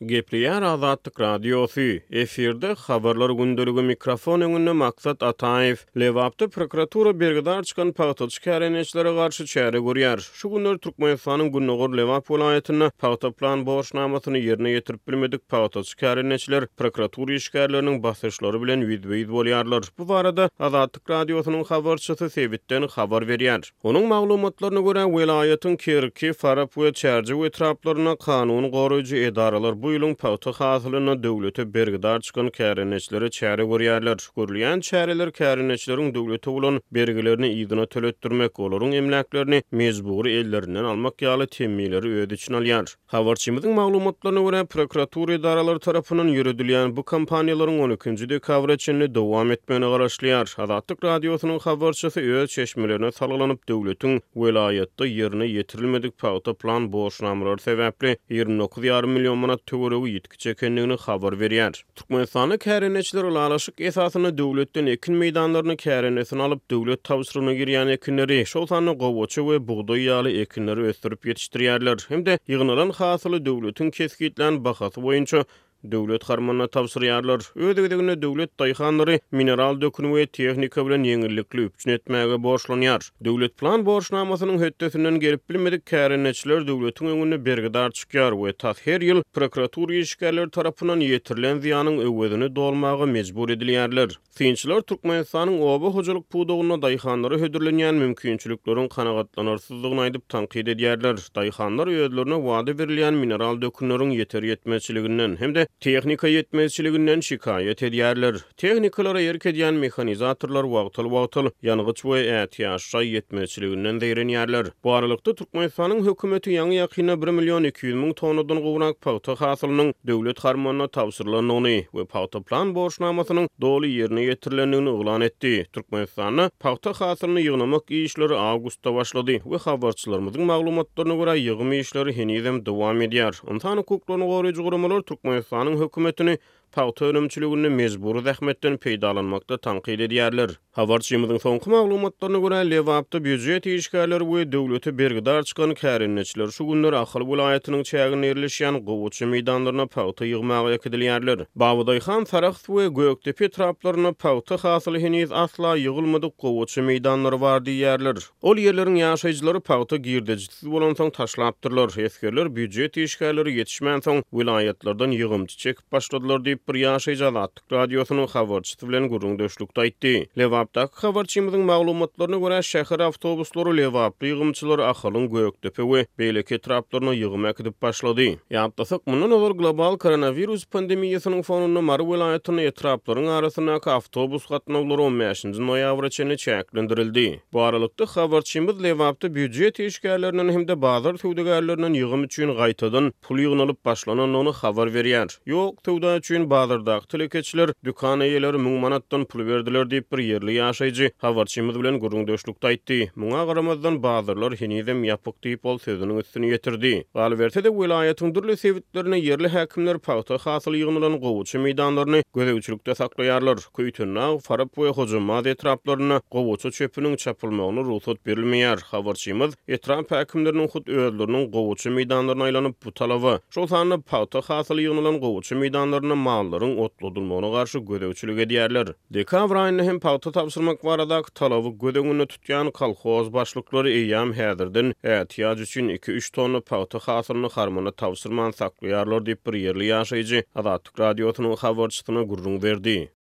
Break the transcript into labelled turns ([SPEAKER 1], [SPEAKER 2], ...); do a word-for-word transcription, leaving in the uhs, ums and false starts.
[SPEAKER 1] Gepliýär Azatlyk radiosu. Eferde habarlar gündölügi mikrofon öňünde maksat Ataýew. Lewapda prokuratura bergedar çykan paýtaç kärençilere garşy çäre görýär. Şu günler Türkmenistanyň Günnogor Lewap welaýatyna paýta plan borçnamasyny ýerine ýetirip bilmedik paýtaç kärençiler prokuratura işgärleriniň basyşlary bilen ýüzbeýiz bolýarlar. Bu barada Azatlyk radiosynyň habarçysy Sebitden habar berýär. Onuň maglumatlaryna görä welaýatyň Kerki, Farap we Çärji etraplaryna kanun goraýjy edaralar bu ýylyň paýta hasylyna döwlete bergedar çykan kärençilere çäre görýärler. Görülýän çäreler kärençileriň döwlete bolan bergilerini ýygyna töletdirmek, olaryň emlaklerini mejburi ellerinden almak ýaly temmileri öýde için alýar. Habarçymyzyň maglumatlaryna görä prokuratura edaralary tarapyndan ýürüdilýän bu kampaniýalaryň on ikinji dekabra çenli dowam etmegine garaşlýar. Azatlyk radiosynyň habarçysy öz çeşmelerine salgylanyp döwletiň welaýatda ýerine ýetirilmedik paýta plan borçnamalary sebäpli ýygrimi dokuz ýarym million manat töweregi ýetkiçe ekenligini habar berýär. Türkmenistanyň kärençiler ulalaşyk esasyny döwletden ekin meýdanlaryny kärenesini alyp döwlet tawsyryna girýän ekinleri, şol sany gowaça we bugdaý ýaly ekinleri ösdürip ýetişdirýärler. Hemde ýygnalan hasyly döwletiň kesgitlen bahasy boýunça döwlet harmanyna tawsyrýarlar. Ödegidegine döwlet daýhanlary mineral dökünü we tehnika bilen ýeňillikli üpçün etmäge borçlanýar. Döwlet plan borçnamasynyň höttesinden gelip bilmedik kärençiler döwletiň öňüne bergedar çykýar we tas her ýyl prokuratura işgärleri tarapyndan ýetirilen ziýanyň öwedini dolmagy mejbur edilýärler. Synçylar Türkmenistanyň oba hojalyk pudugyna daýhanlary hödürlenýän mümkinçilikleriň kanagatlanarsyzlygyny aýdyp tanqid edýärler. Daýhanlar öýdlerine wada berilýän mineral dökünleriň ýeter ýetmezçiliginden hemde tehnika yetmezçiliginden şikayet edýärler. Tehnikalara ýerk edýän mehanizatorlar wagtyl-wagtyl ýanygyç we ätiýaşa yetmezçiliginden deýrenýärler. Bu aralykda Türkmenistanyň hökümeti ýaňy ýakyna bir million iki ýüz miň tonnadan gowrak paýta hasylynyň döwlet harmanyna tawsyrylanyny we paýta plan borçnamasynyň doly ýerine ýetirilendigini oglan etdi. Türkmenistanyň paýta hasylyny ýygnamak işleri awgustda başlady we habarçylarymyzyň maglumatlaryna görä ýygym işleri henüzem dowam edýär. Ontany hukuklaryny goraýjy guramalar Türkmenistanyň hökümetini paýta önümçiligini mejburi zähmetden peýdalanmakda tanqid edýärler. Habarçymyzyň soňky maglumatlaryna görä Lewapda büdjet işgärleri we döwlete bergedar çykan kärençiler şu günler Ahal welaýatynyň çägine ýerleşýän gowaça meýdanlaryna paýta ýygmagy ýekdilýärler. Babadyýhan, Sarax we Göktepe etraplaryna paýta hasyly heniz asla ýygylmadyk gowaça meýdanlary bar diýerler. Ol ýerleriň ýaşaýjylary paýta girdejisiz bolan soň taşlapdyrlar. Eskerler büdjet işgärleri ýetişmän soň welaýatlardan ýygymçy çekip başladylar diýip bir ýaşaýjy Azatlyk radiosynyň habarçysy bilen gurrundaşlykda aýtdy. Lewapda habarçymyzyň maglumatlaryna görä şäher awtobuslary Lewaply ýygymçylar Ahalyň Göktepe we Beýleki etraplaryna ýygyma edip başlady. Ýa-da mundan olar global koronavirus pandemiýasynyň fonunda Mary welaýatynyň etraplaryň arasyna awtobus gatnawlary on beşinji noýabra çenli çäklendirildi. Bu aralykda habarçymyz Lewapda büdjet işgärlerinden hemde bazar töwdegärlerinden ýygym üçin gaýtadan pul ýygnalyp başlananyny habar berýär. Ýok, töwda üçin bazardaky telekeçiler dükan eýeleri müň manatdan pul berdiler diýip bir ýerli ýaşaýjy habarçymyz bilen gurrundaşlykda aýtdy. Muňa garamazdan bazarlar henüzem ýapyk diýip ol sözüniň üstüne ýetirdi. Galbertede welaýatyň dürli sebitlerine ýerli häkimler paýta hasyly ýygnalan gowaça meýdanlaryny gözegçilikde saklaýarlar. Köýtünä, Farap we Hojamad etraplaryna gowaça çöpüniň çapylmagyna ruhsat berilmeýär. Habarçymyz etrap häkimleriniň hut öýdleriniň gowaça meýdanlaryna aýlanyp bu talaby, şol sany paýta hasyly ýygnalan gowaça meýdanlaryna mallaryň otludylmagyna garşy gözegçilik edýärler. Dekabr aýyna hem paýta tapşyrmak barada talaby gödegini tutýan kolhoz başlyklary eýam häzirden ätiýaç üçin iki üç tonna paýta hasylyny harmana tapşyrman saklaýarlar diýip bir ýerli ýaşaýjy Azatlyk radiosynyň habarçysyna gurrun berdi.